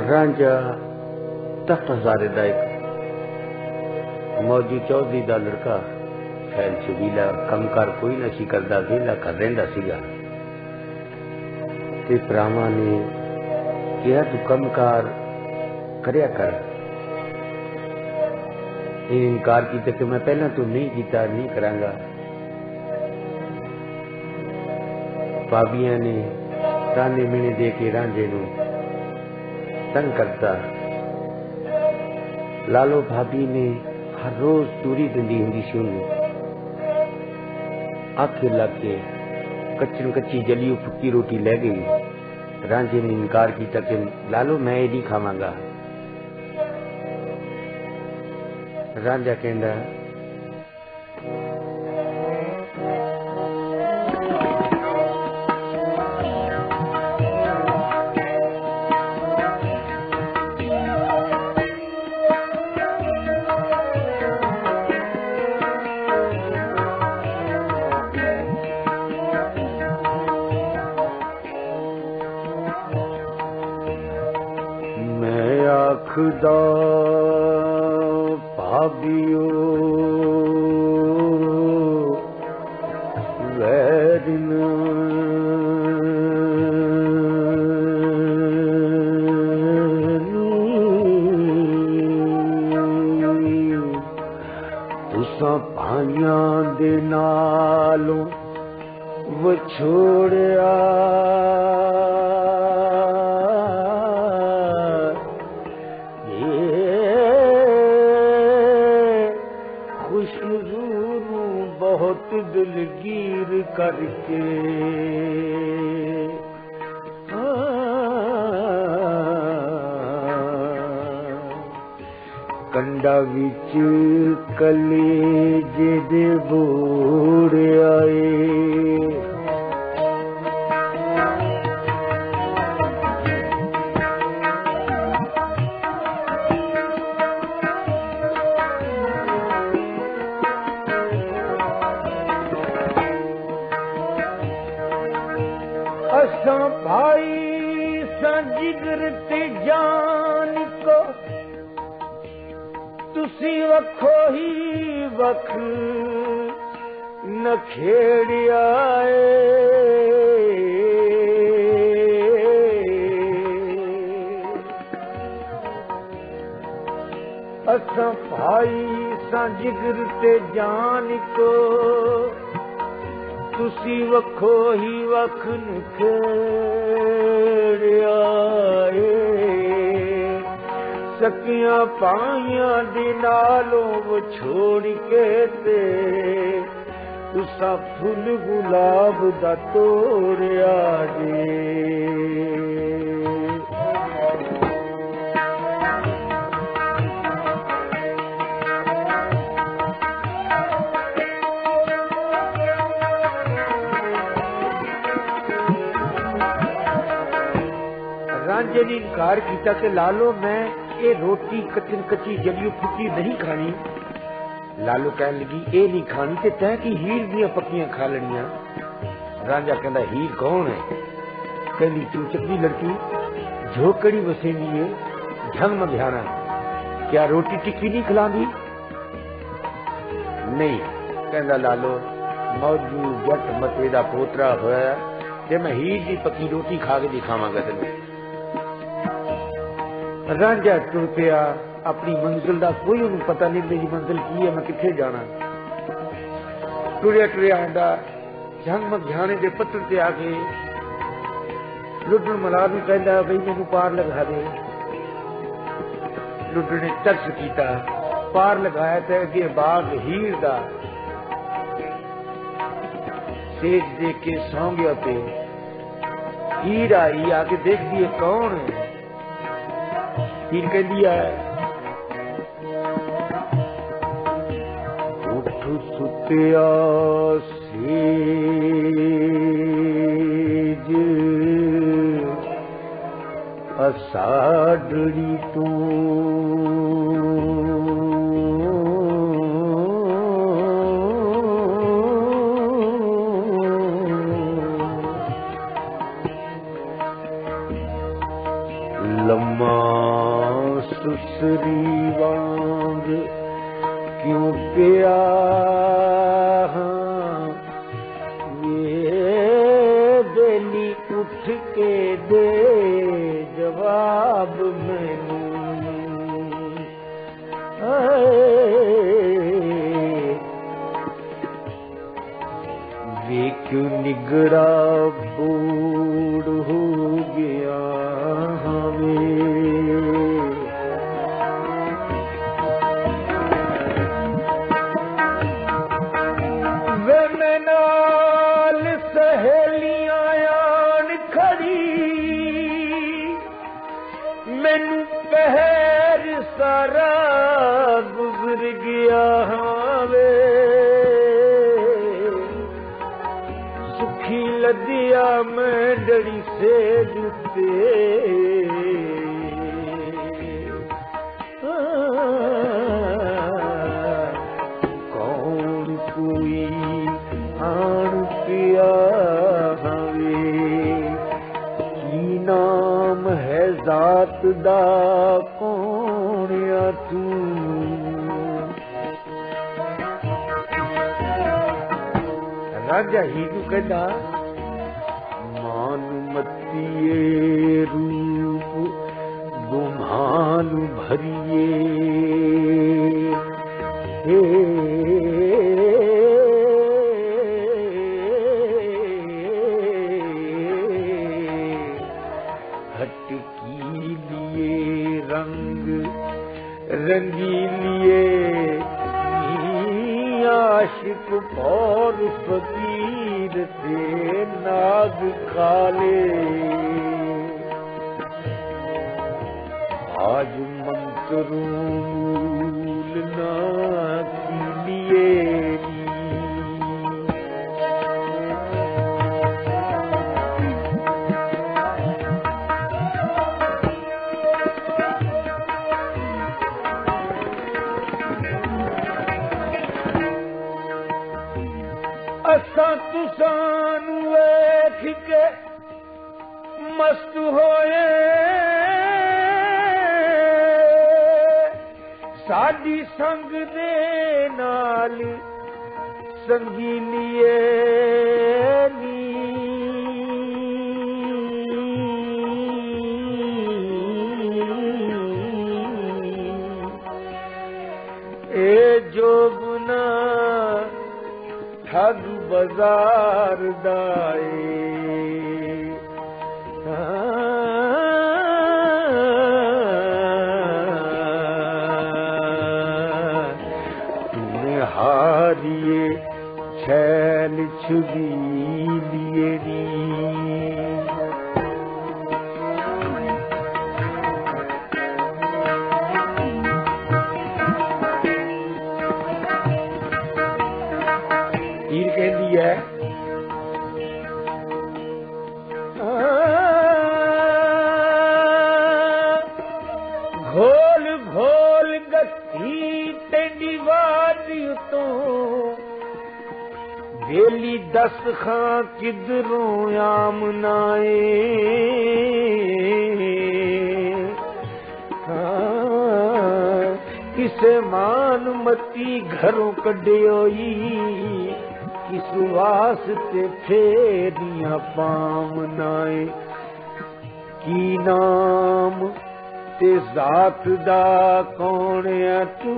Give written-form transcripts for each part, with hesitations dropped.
रांझा तख्त हजारे दा एक मौजू चौधरी दा लड़का खैर छबीला कमकार कोई ना सी करदा वेला कर रहिंदा सीगा ते भरावां ने कहा तू कमकार करया कर। इनकार किया कि मैं पहला तो नहीं किया, नहीं करांगा। भाभियां ने ताने मिने दे के रांझे नूं तंग करता। लालो भाभी ने हर रोज तूरी दिंदी हुंदी सी उन्हें। आखिर लग के कच्ची कच्ची जली फुकी रोटी ले गई। रांझे ने इनकार किया कि लालो मैं ये नहीं खावांगा। रांझा कहंदा खुदा भाभियो वैरिन तुसां भाइयां दे नालों विछोड़िया दिलगीर करके कंडा विच कलेजे दे बोड़ आए। भाई जिगर ते जान को तुसी वखो ही वख न खेड़िया असां भाई जिगर ते जान को तुसी वखो ही वख न खेड़िया सकियां पाइयां दे नालों विछोड़ के ते तुसा फुल गुलाब दा तोड़िया जे। रांझे ने इनकार किया कि लालो मैं ये रोटी कच्ची कच्ची जली फुकी नहीं खानी। लालो कहने लगी ये नहीं खानी ते तैं की हीर दियां पक्कियां खा लेनियां। रांझा कहंदा हीर कौन है? कहंदी तू चक्की लड़की झोकड़ी वसेंदी है ढंग मघियाना, क्या रोटी टिक्की नहीं खिलांदी? नहीं। कहंदा लालो मौजू जट मते दा पोतरा होया ते मैं हीर दी पक्की रोटी खा के दिखावांगा तेनू। रांझा टुर पिया अपनी मंजिल का कोई उन्हें पता नहीं मेरी मंजिल की है, मैं किथे जाना। टुरिया टुरिया आंदा जंग मघियाने के पत्थर से आके लुड्डन मलार नूं कहंदा बई मैनू पार लगा दे। लुड्डन ने तरस किया, पार लगाया तो अगे बाग हीर दा सेज देख के सौ गया पे। हीर आई आके देखती है कौन है। हीर कहती है उठ सुतिया सेज असाडड़ी तू लम्मा हरी वांग क्यों पिया ये बेली उठ के दे जवाब मैनू वे क्यों निगरा बूढ़ हो गया हमें वे मैं नाल सहेलियां आन खड़ी मैनू कहर सारा गुजर गया वे सुखी लदिया मैं डड़ी से जुते कौन कोई आन पिया हवे की नाम है जात दा कौन या तू राजा ही तू कहता मानुमतिये रूप गुमानु भरिए हे हटकी लिए रंग रंगी लिए आशिक और फकीर थे नाग खाले आज मंत्रूल ना की लिए असां तुसान वेख के मस्त होए साडी संग दे नाल संगी लिए नी ए जोगुना ठग बाजार दाए तूने हारिए छैल छुबी लिए नी हीर कहती है घोल घोल गत्ती तेंदी वादी तो वेली दस खां किधरों आमनाए किसे मान मती घरों कड्योई किस वास्ते फेरियां पामनाए की नाम ते जात दा कौन है तू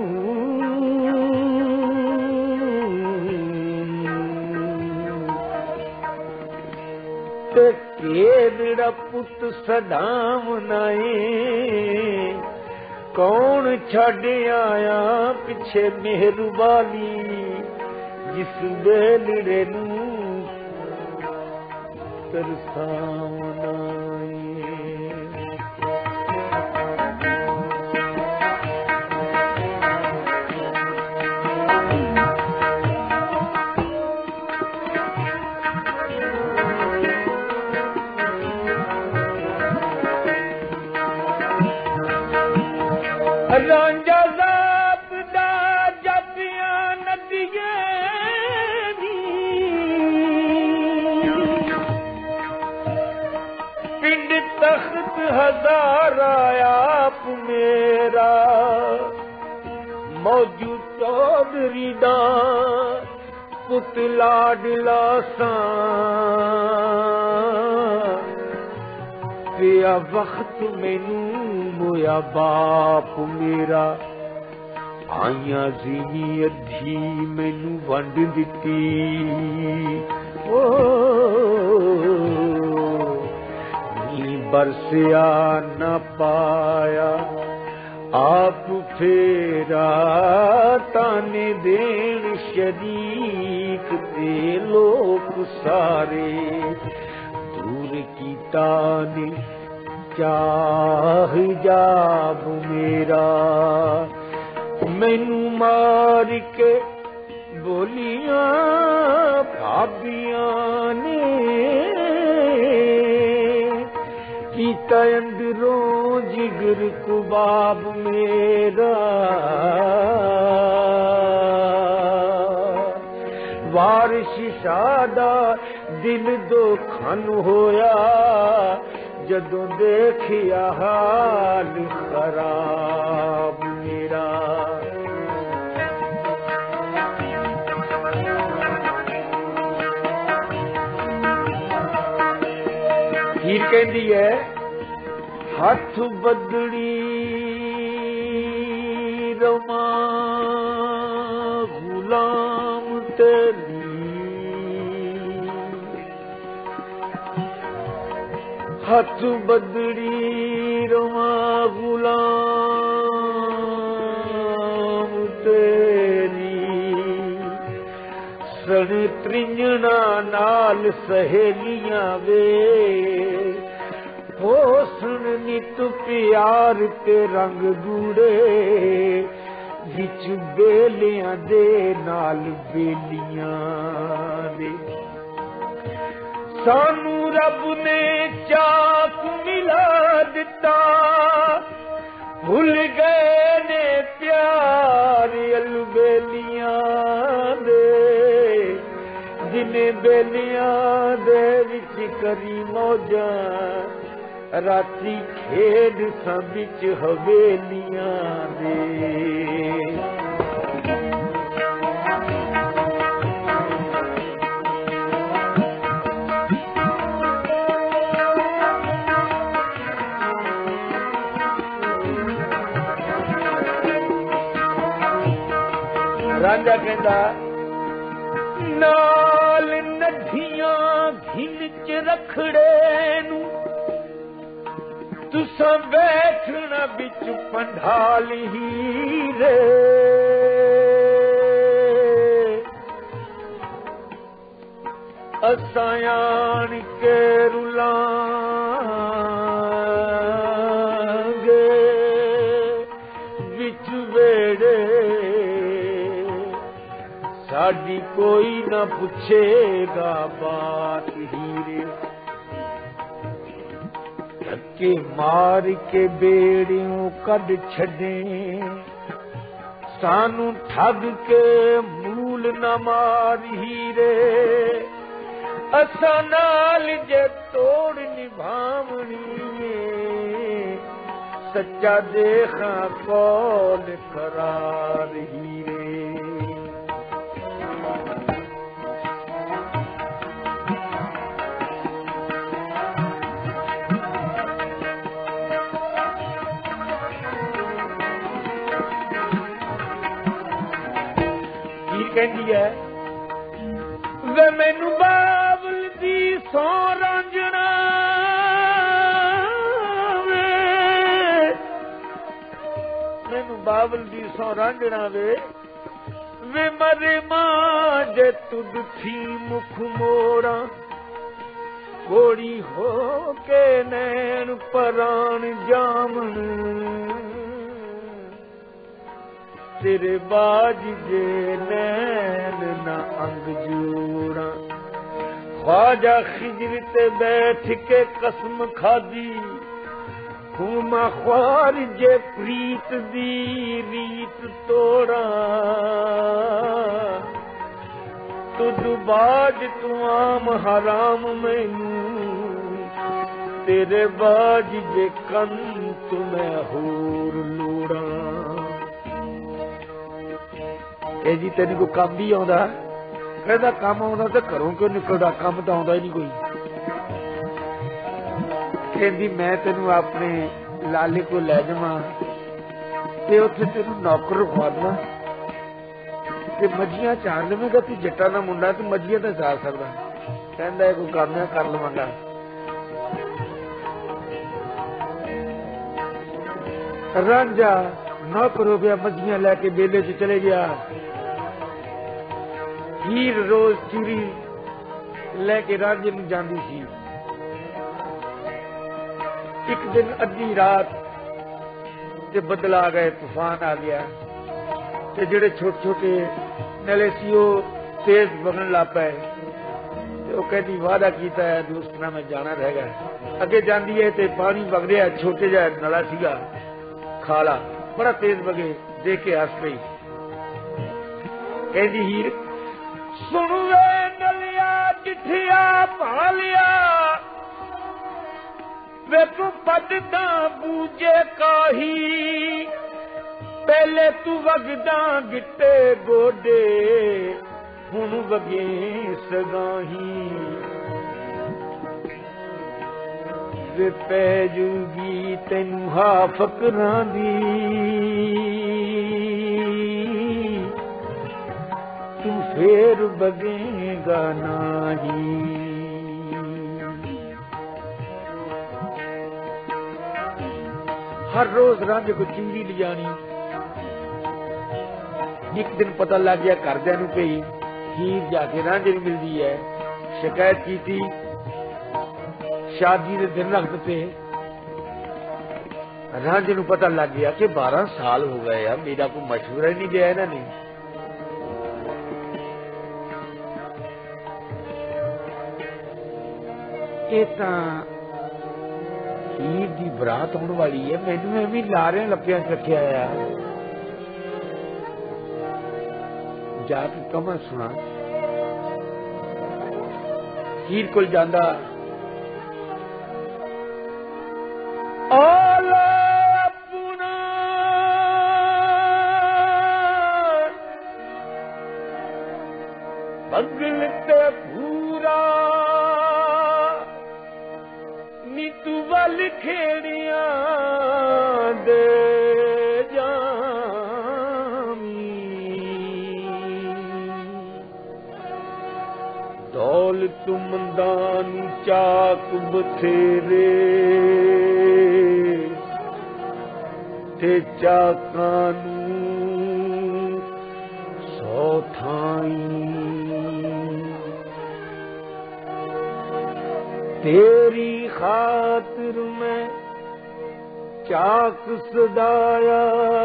ते केड़ा पुत सदामनाए कौन छड़ आया पिछे मेहरबानी जिस बेलड़े नू तरसावनाए रांझा जाप दा जपियां नदिये पिंड तख्त हजारा आप मेरा मौजू चौधरी दा पुत लाडला सा पिया वक्त मैनू मोया बाप मेरा आइया जीनी अधी मैनू वंड दिती ओ बरसिया न पाया आप फेरा ताने देन शरीक ते लोक सारे दूर की ताने क्या हिजाब मेरा मैनू मार के बोलियां भाबियां ने कीता अंदरों जिगर कुबाब मेरा वारिश शादा दिल दो खन होया जदों देखिया हाल खराब मेरा हीर कहती है हथ बदड़ी रमा गुलाम तेरी हथ बदड़ी रमा गुलाम तेरी सण त्रिंजणा नाल सहेलियां वे होसन नित प्यार ते रंग गूड़े विच बेलियां दे नाल बेलियां दे सानू रब ने चाक मिला दिता भुल गए ने प्यार अलबेलियां दे जिन्हें बेलियां दे विच करी मौजां राती खेड सा बिच हवेलियां दे रांझा कहंदा नाल नदियां घिन च रखड़े नू तुसा बैठना बिच पंडाल हीरे असां आन के रुलांगे बिच वेड़े साडी कोई ना पूछेगा बात हीरे धक्के मार के बेड़ियों कद छड़े सानू ठग के मूल न मार हीरे असा नाल जे तोड़ निभावनी सच्चा देखा कौन करार हीरे कहती है वे मैनू बाबल दी सौ रांझना मैनू बाबल दी सौ रांझना वे मरे मां जे तुद थी मुख मोड़ा कोड़ी हो के नैन परान जामन तेरे बाज जे नैन ना अंग जोड़ा ख्वाजा खिजर ते बैठ के कसम खादी हुमा ख्वार जे प्रीत दी रीत तोड़ा तुद बाज तू आम हराम मैनू तेरे बाज जे कन तू मैं होर लोड़ा ए जी तेन कोई काम भी आउंदा? कहता काम आउंदा तो घरों क्यों निकलदा, काम तो आउंदा ही नहीं कोई। कहंदी मैं तेनू अपने लाले को लै जावां ते उत्थे तेनू नौकर रखवा देवां ते मझियां चार लवेगा, तू जट्टां दा मुंडा तू मझियां तो चार सकदा। कहंदा कोई काम मैं कर लवांगा। रांझा नौकर हो गया, मझियां लैके बेले च चले गया। हीर रोज चूरी लैके रांझे नूं जांदी सी। एक दिन अद्धी रात ते बदल आ गए, तूफान आ गया ते जिहड़े छोटे छोटे नले सी ओह तेज वगन लग पे। वो कहती वादा कीता है दोस्त नाल मैं जाना रहेगा। अगे जांदी है ते पानी वग रहा, छोटे जिहा नला सीगा खाला, बड़ा तेज वगे, देख के हस पई। कहती हीर सुन वे नलिया चिट्ठिया पा लिया, वे तू पददा बूझे काही, पहले तू वगदा गिट्टे गोडे, हुण वगे सगाही। वे पै जूगी तैनू हा फकरां दी, तू फेर बगेगा नाही। हर रोज रांझे को चूड़ी ले जानी। एक दिन पता लग गया घरदियां नूं पई हीर जाके रांझे नूं मिलदी है। शिकायत की थी, शादी के दिन रख दिते। रांझे नूं पता लग गया कि 12 साल हो गए यार, मेरा कोई मशवरा ही नहीं दिया इन्होंने। ये तां हीर की बरात आने वाली है, मैनू एवं लारियां लपियां च रखिया यार। जाके कमा सुना। हीर कोल जांदा, अपना बगल ते पूरा नी तू वल खेड़िया दे दौलत मंदान चाक बथेरे, ते चाकां नूं सौ थाई। तेरी खातिर मैं चाक सदाया,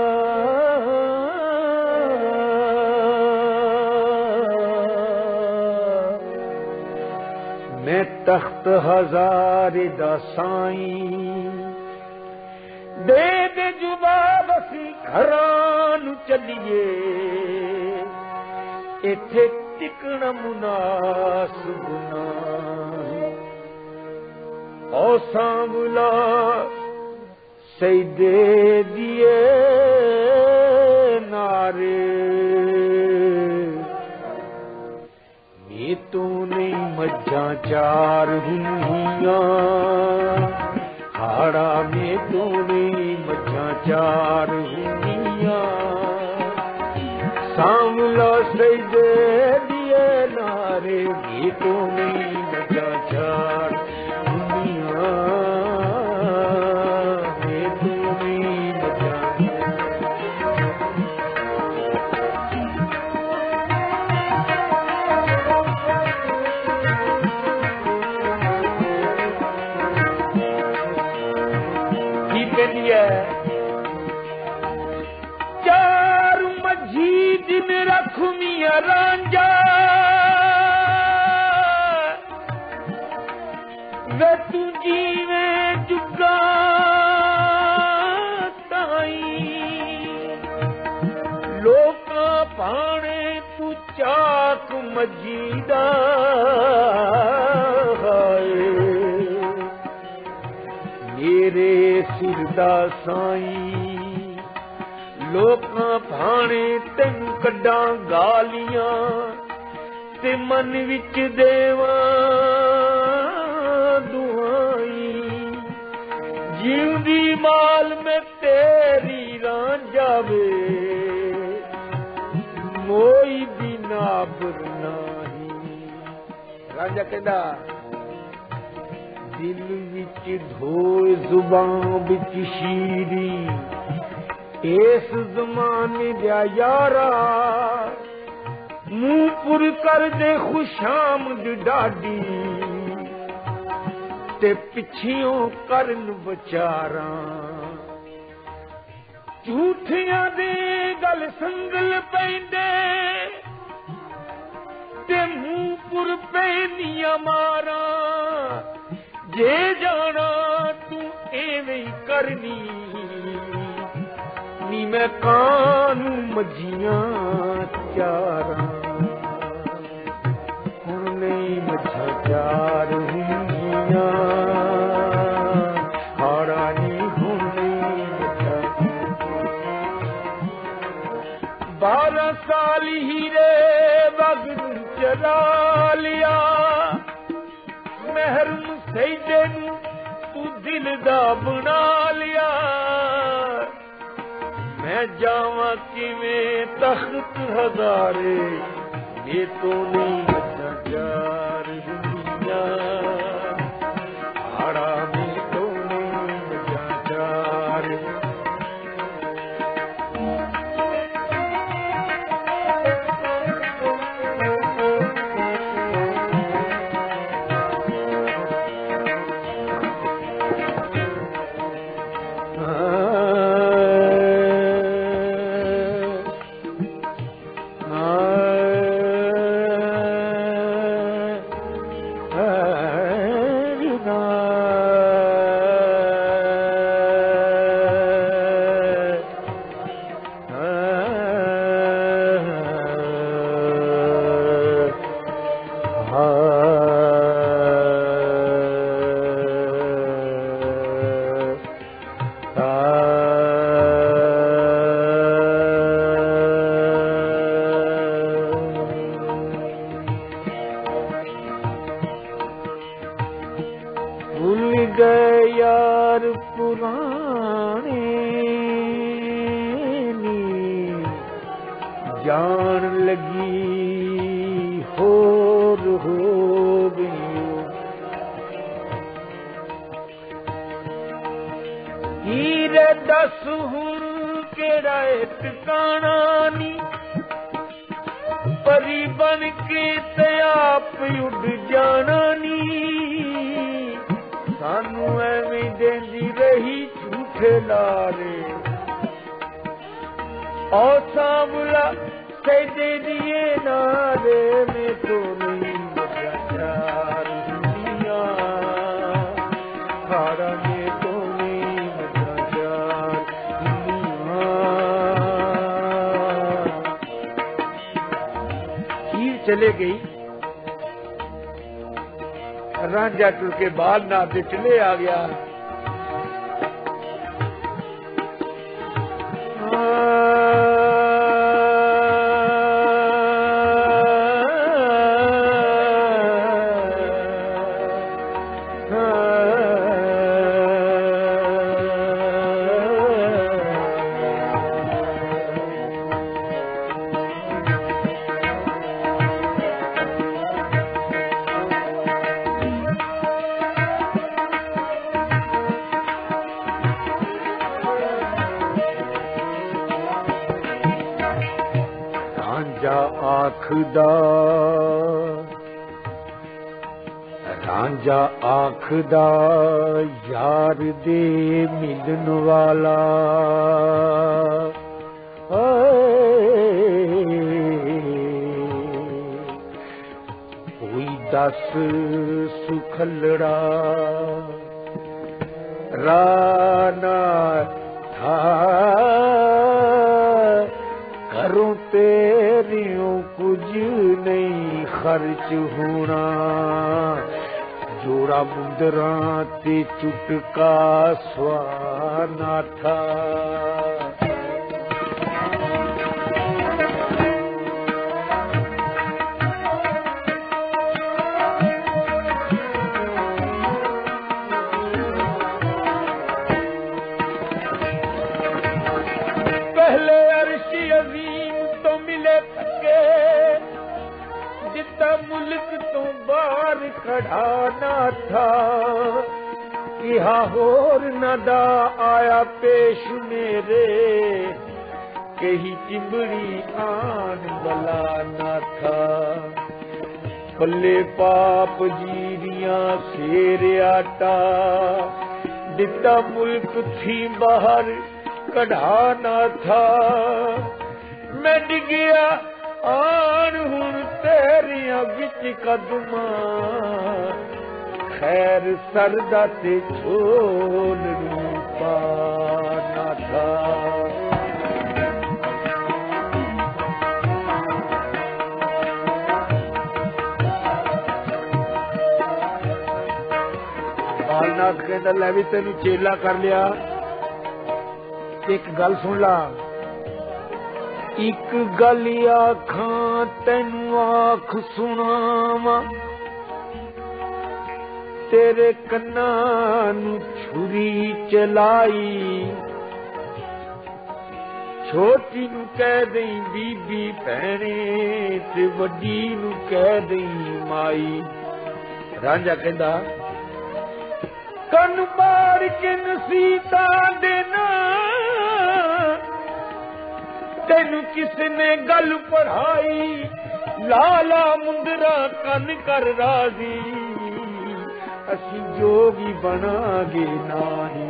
मैं तख्त हजारे दा साईं। दे दे जुबाब असी घरां नूं चलिए, इत्थे टिकना मुनासिब नहीं। ओ सांवला सईदे दिए नारे, तू नहीं मज्झां चार हुंदियां, हाड़ा में तू नहीं मज्झां चार हुंदियां। सांवला सईदे दिए नारे, तू नहीं मज्झां चार हुंदियां, तू नहीं मज्झां। चार मझी दिन रखमिया रांझा, वे तू जीवे जुगा ताई। लोका पाने तू चाक मझी दा, मेरे सिर दा साईं लोकां भाणे तेन कड्डां गालियां ते मन विच देवां दुआई जीवदी माल में तेरी रांझा वे मोई बिना बरनाही। रांझा कहंदा दिल विच धोए जुबान विच शीरी इस जमाने दा यारा मुंह पुर कर दे खुशामद डाडी ते पिछियों करन बचारा झूठियां दे गल संगल पैंदे ते मुंह पुर पैनियां मारा जे जाना तू एवें करनी नी मैं कानू मझियां चारा हुण नहीं मझा चार हुंदियां हाड़ा नी हुण नहीं मझा 12 साल हीरे वगन चला लिया महरम सैदे नू तू दिल दा बना लिया मैं जावा किवें तख्त हजारे ये तो नहीं मझा चार दुनिया आड़ा में तो नहीं मझा चार जान लगी होर हो गई हीरे दस हुण केड़ा टिकाना नी परी बन के ते आप उड़ जाना नी सानू एवें देंदी रही झूठे लारे और सांवला सैदे दिए नारे में तो नहीं मझा चार दुनिया खाड़ा में तो नहीं मझा चार दुनिया हीर चले गई रांझा टुर के बाल नाते चले आ गया रांझा आखदा यार दे मिलन वाला कोई दस सुखलड़ा राना था करूं तेरियों कुछ नहीं खर्च होना जोड़ा मुंदरा ते चुटका स्वाना था कढ़ाना था, इहा होर नदा आया पेश मेरे, कही चिंबड़ी आन बलाना था। पल्ले पाप जीरिया शेर आटा, दिता मुल्क थी बाहर कढ़ाना था। मैं डिगिया आन हुण तेरिया विच कदमा, खैर सरदा ते छोल पाना था। बालनाथ कहता लै भी तेनू चेला कर लिया, एक गल सुन ला। एक गल आखां तेनू आख सुनावा, तेरे कन्ना नू छुरी चलाई। छोटी नू कह दई बीबी भैणे, ते वड्डी नू कह दई माई। रांझा कहंदा कन मार के नसीता देना, तेनू किसने गल पढ़ाई। लाला मुंदरा कन कर राजी, असी जोगी बनागे नाही।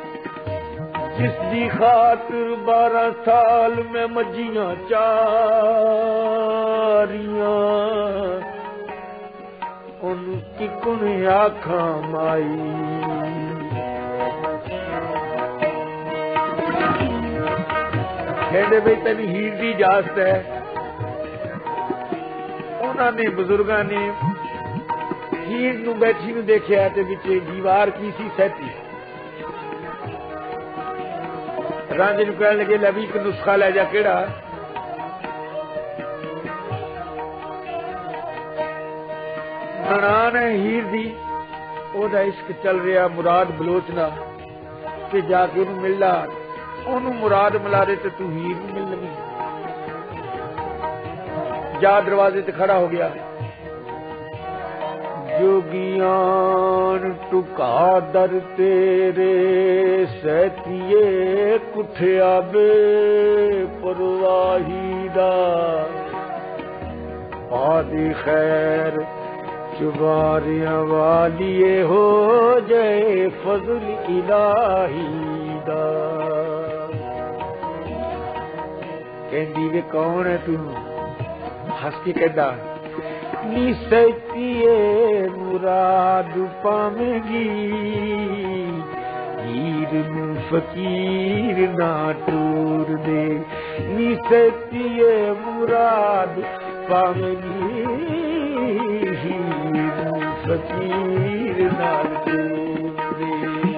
जिसदी खातिर 12 साल में मजियां चारियां, उन किकुन आखा माई। कहते बई तेन हीर की इजाजत है। उन्होंने बुजुर्गों ने हीर नू बैठी नू देखिया ते विच दीवार की सी सहती। रांझे नू कहन लगे लै भी एक नुस्खा लै जा। केड़ा? ननान है हीर दी, ओदा इश्क चल रहा मुराद बलोचना, कि जाके उन्हें मिल ला, ओनू मुराद मिला दे तो तू हीर नू मिल लगी। जा दरवाजे ते खड़ा हो गया। जोगियान टुका दर तेरे, सहतिए कुठिया बे परवाही दा। आदि खैर चुबारियां वालिए हो जाए फजल इलाही दा। कहंदी वे कौन है तू? हंस के कहता नी सच्चिए मुराद पावेंगी, हीर नू फकीर ना टूर दे। नी सच्चिए मुराद पावेंगी, हीर नू फकीर ना टूर दे।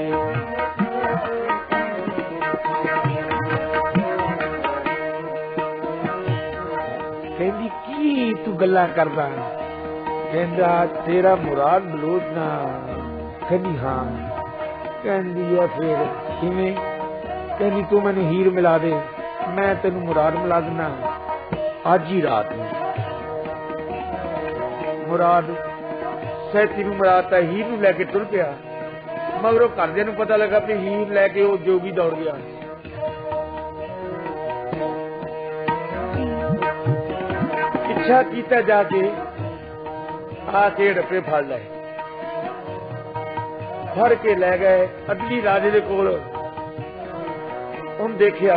कहंदी की तू गल्लां करदा? कहंदा तेरा मुराद बलोचना। कहंदी हाँ। कहंदी है फिर किवें? कहंदी तू मैनू हीर मिला दे, मैं तेनू मुराद मिला देना अज ही रात में। मुराद सैती नू मिलाता, हीर नू लैके टुर पिया। मगरों घरदियां नू पता लगा कि हीर लैके वो जोगी दौड़ गया। पिछा कीता जाके आके डप्पे फड़ ले, फड़ के लै गए अदली राजे दे कोल। उन देखिया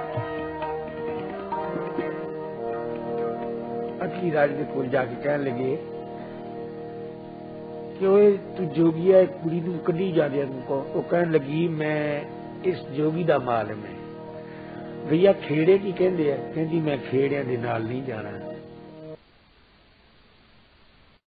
अदली राजे दे कोल जाके कहन लगे कि ओए तू जोगी है, कुड़ी नू कढ़ी जा दिया तुमको। वो कहन लगी मैं इस जोगी दा मालम है। भैया खेड़े की कहंदे आ? कहंदी मैं खेड़ियां दे नाल नहीं जाना।